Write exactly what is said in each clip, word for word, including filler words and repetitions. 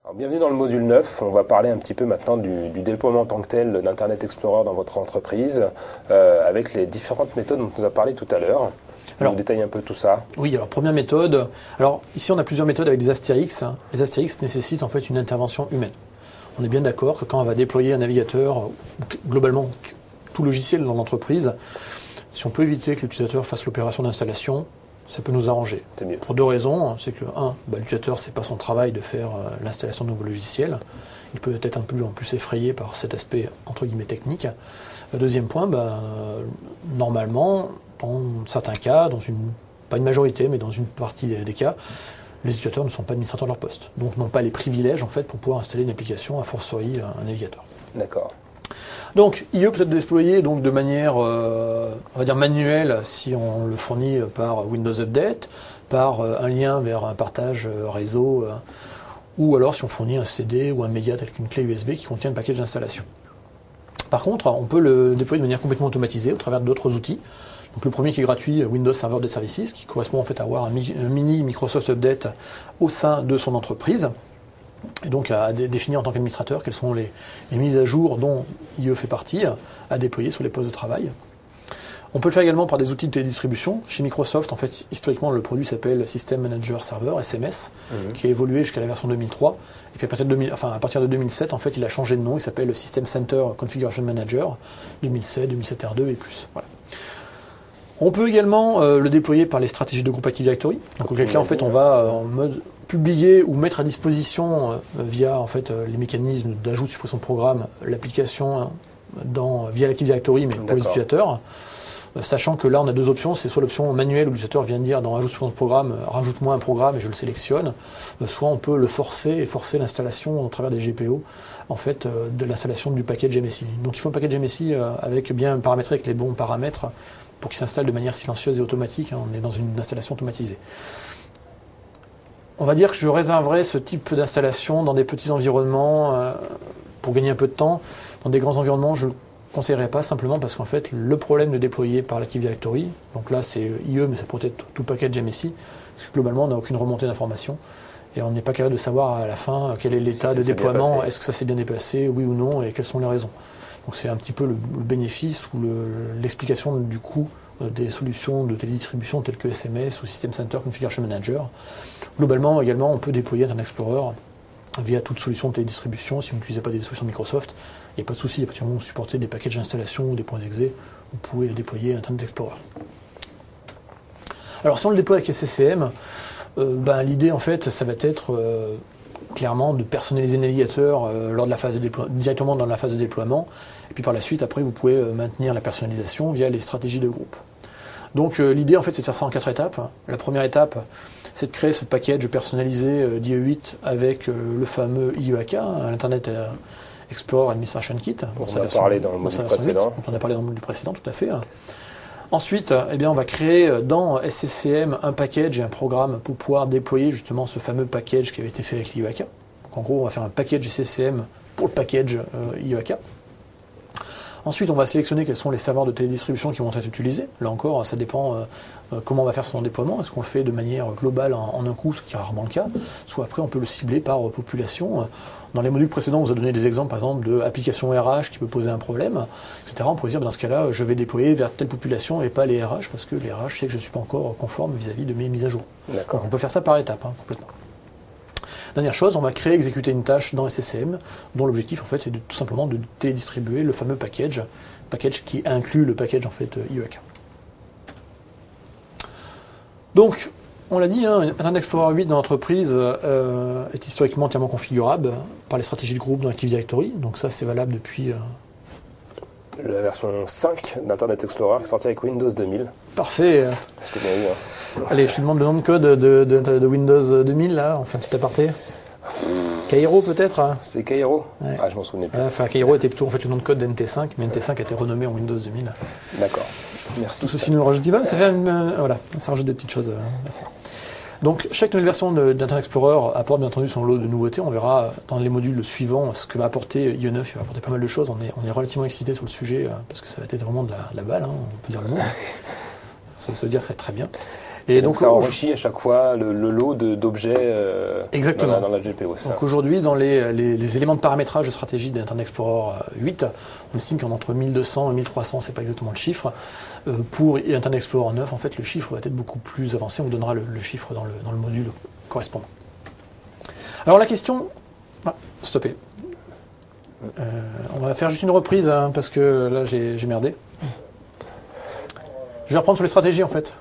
Alors, bienvenue dans le module neuf. On va parler un petit peu maintenant du, du déploiement en tant que tel d'Internet Explorer dans votre entreprise, euh, avec les différentes méthodes dont on nous a parlé tout à l'heure. Alors, vous détaillez un peu tout ça. Oui, alors première méthode. Alors ici, on a plusieurs méthodes avec des astérix. Les astérix nécessitent en fait une intervention humaine. On est bien d'accord que quand on va déployer un navigateur, globalement tout logiciel dans l'entreprise, si on peut éviter que l'utilisateur fasse l'opération d'installation, ça peut nous arranger. C'est mieux. Pour deux raisons. C'est que, un, bah, l'utilisateur, c'est pas son travail de faire euh, l'installation de nouveaux logiciels. Il peut être un peu en plus effrayé par cet aspect entre guillemets technique. Euh, deuxième point, bah, euh, normalement, dans certains cas, dans une, pas une majorité, mais dans une partie des, des cas, les utilisateurs ne sont pas administrateurs de leur poste. Donc n'ont pas les privilèges en fait pour pouvoir installer une application, a fortiori un navigateur. D'accord. Donc, I E peut être déployé donc, de manière euh, on va dire manuelle si on le fournit par Windows Update, par euh, un lien vers un partage euh, réseau, euh, ou alors si on fournit un C D ou un média tel qu'une clé U S B qui contient le package d'installation. Par contre, on peut le déployer de manière complètement automatisée au travers d'autres outils. Donc, le premier qui est gratuit, Windows Server Update Services, qui correspond en fait à avoir un, mi- un mini Microsoft Update au sein de son entreprise. Et donc à dé- définir en tant qu'administrateur quelles sont les, les mises à jour dont I E fait partie, à déployer sur les postes de travail. On peut le faire également par des outils de télédistribution. Chez Microsoft, en fait, historiquement, le produit s'appelle System Manager Server, S M S, mmh. qui a évolué jusqu'à la version deux mille trois. Et puis à partir de, deux mille, enfin, à partir de deux mille sept, en fait, il a changé de nom. Il s'appelle System Center Configuration Manager, deux mille sept, deux mille sept R deux et plus. Voilà. On peut également euh, le déployer par les stratégies de groupe Active Directory. Donc auquel cas, en fait, on va euh, en mode publier ou mettre à disposition euh, via en fait euh, les mécanismes d'ajout de suppression de programme l'application hein, dans via l'Active Directory, mais pour D'accord. les utilisateurs. Euh, sachant que là, on a deux options. C'est soit l'option manuelle où l'utilisateur vient dire dans ajout de suppression de programme, euh, rajoute-moi un programme et je le sélectionne. Euh, soit on peut le forcer et forcer l'installation au travers des G P O en fait euh, de l'installation du package M S I. Donc il faut un package M S I euh, avec bien paramétré avec les bons paramètres pour qu'il s'installe de manière silencieuse et automatique. Hein, on est dans une installation automatisée. On va dire que je réserverai ce type d'installation dans des petits environnements euh, pour gagner un peu de temps. Dans des grands environnements, je ne le conseillerais pas simplement parce qu'en fait, le problème de déployer par l'Active Directory, donc là c'est I E, mais ça pourrait être tout package M S I, parce que globalement, on n'a aucune remontée d'informations et on n'est pas capable de savoir à la fin quel est l'état de déploiement, est-ce que ça s'est bien déplacé, oui ou non, et quelles sont les raisons. Donc c'est un petit peu le, le bénéfice ou le, l'explication du coût euh, des solutions de télédistribution telles que S M S ou System Center Configuration Manager. Globalement, également, on peut déployer Internet Explorer via toute solution de télédistribution. Si vous n'utilisez pas des solutions Microsoft, il n'y a pas de souci. À partir du moment où vous supportez des packages d'installation ou des points exe, vous pouvez déployer Internet Explorer. Alors si on le déploie avec S C C M, euh, ben, l'idée en fait, ça va être euh, clairement de personnaliser le navigateur euh, lors de la phase de déplo- directement dans la phase de déploiement. Et puis par la suite, après, vous pouvez euh, maintenir la personnalisation via les stratégies de groupe. Donc euh, l'idée en fait, c'est de faire ça en quatre étapes. La première étape, c'est de créer ce package personnalisé euh, d'I E huit avec euh, le fameux I E A K, hein, l'Internet Explorer Administration Kit. On en a parlé dans le module précédent. On en a parlé dans le module précédent, tout à fait. Ensuite, eh bien, on va créer dans S C C M un package et un programme pour pouvoir déployer justement ce fameux package qui avait été fait avec l'I E A K. Donc en gros, on va faire un package S C C M pour le package euh, I E A K. Ensuite, on va sélectionner quels sont les serveurs de télédistribution qui vont être utilisés. Là encore, ça dépend euh, comment on va faire son déploiement. Est-ce qu'on le fait de manière globale en, en un coup, ce qui est rarement le cas. Soit après, on peut le cibler par euh, population. Dans les modules précédents, on vous a donné des exemples, par exemple, d'applications R H qui peut poser un problème, et cetera. On pourrait dire, dans ce cas-là, je vais déployer vers telle population et pas les R H, parce que les R H, je sais que je ne suis pas encore conforme vis-à-vis de mes mises à jour. D'accord. Donc, on peut faire ça par étapes, hein, complètement. Dernière chose, on va créer, exécuter une tâche dans S C C M, dont l'objectif, en fait, c'est de, tout simplement de télédistribuer le fameux package, package qui inclut le package, en fait, I E A K. Donc, on l'a dit, hein, Internet Explorer huit dans l'entreprise euh, est historiquement entièrement configurable par les stratégies de groupe dans Active Directory. Donc ça, c'est valable depuis... Euh... La version cinq d'Internet Explorer qui est sortie avec Windows deux mille. Parfait. Je t'ai bien eu, hein. Allez, je te demande le nom de code de, de, de Windows deux mille, là. On fait un petit aparté. Cairo, peut-être hein. C'est Cairo ouais. Ah, je m'en souvenais plus. Ouais, enfin, Cairo était plutôt en fait, le nom de code d'N T cinq, mais N T cinq a été renommé en Windows deux mille. D'accord. Merci. Tout ceci nous rajoute un petit peu, ça fait une, euh, voilà, ça rajoute des petites choses. Euh, Donc, chaque nouvelle version d'Internet Explorer apporte bien entendu son lot de nouveautés. On verra dans les modules suivants ce que va apporter I E neuf. Il va apporter pas mal de choses. On est, on est relativement excité sur le sujet euh, parce que ça va être vraiment de la, de la balle, hein, on peut dire le mot. Ça, ça veut dire que ça va être très bien. Et, et donc, donc ça enrichit à chaque fois le, le lot d'objets euh, Exactement. Dans, la, dans la G P O. Ça. Donc aujourd'hui, dans les, les, les éléments de paramétrage de stratégie d'Internet Explorer huit, on estime qu'il y en a entre mille deux cents et mille trois cents, c'est pas exactement le chiffre. Euh, pour Internet Explorer neuf, en fait, le chiffre va être beaucoup plus avancé. On vous donnera le, le chiffre dans le, dans le module correspondant. Alors la question... Ah, stoppez. Euh, on va faire juste une reprise, hein, parce que là, j'ai merdé. Je vais reprendre sur les stratégies, en fait.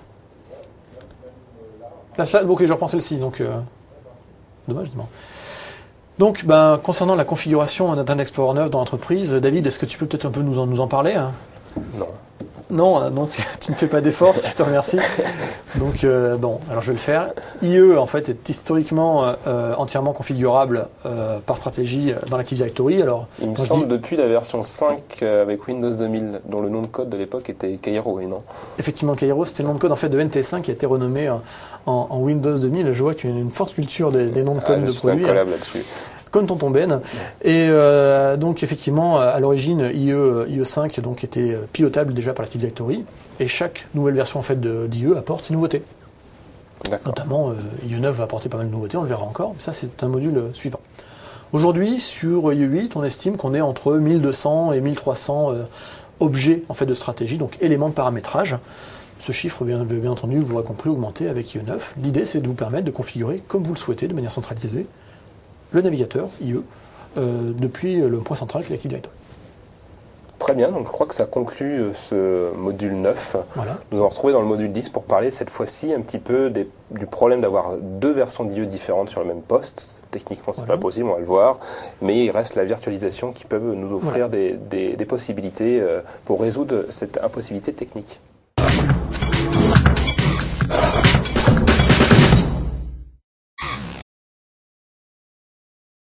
La slide, ok, je reprends celle-ci, donc... Euh, dommage, dis-moi. Donc, ben, concernant la configuration d'Internet Explorer neuf dans l'entreprise, David, est-ce que tu peux peut-être un peu nous en, nous en parler, hein? Non. Non, non, tu, tu ne fais pas d'effort, je te remercie. Donc, euh, bon, alors je vais le faire. I E, en fait, est historiquement euh, entièrement configurable euh, par stratégie dans l'Active Directory. Alors, il me semble dis... depuis la version cinq euh, avec Windows deux mille, dont le nom de code de l'époque était Cairo, et non? Effectivement, Cairo, c'était le nom de code en fait de N T cinq qui a été renommé en, en, en Windows deux mille. Je vois que tu as une forte culture des, des noms de code ah, de produits. Je suis incollable là-dessus. Comme tonton Ben. Et euh, donc effectivement, à l'origine, I E, I E cinq donc, était pilotable déjà par l'Active Directory. Et chaque nouvelle version en fait, d'I E apporte ses nouveautés. Notamment, euh, I E neuf va apporter pas mal de nouveautés, on le verra encore. Mais ça, c'est un module euh, suivant. Aujourd'hui, sur I E huit, on estime qu'on est entre mille deux cents et mille trois cents euh, objets en fait, de stratégie, donc éléments de paramétrage. Ce chiffre, bien, bien entendu, vous l'aurez compris, augmenté avec I E neuf. L'idée, c'est de vous permettre de configurer, comme vous le souhaitez, de manière centralisée, le navigateur I E euh, depuis le point central qui est l'Active Directory. Très bien, donc je crois que ça conclut ce module neuf. Voilà. Nous allons retrouver dans le module dix pour parler cette fois-ci un petit peu des, du problème d'avoir deux versions d'I E différentes sur le même poste. Techniquement, c'est voilà. pas possible, on va le voir, mais il reste la virtualisation qui peut nous offrir voilà. des, des, des possibilités pour résoudre cette impossibilité technique.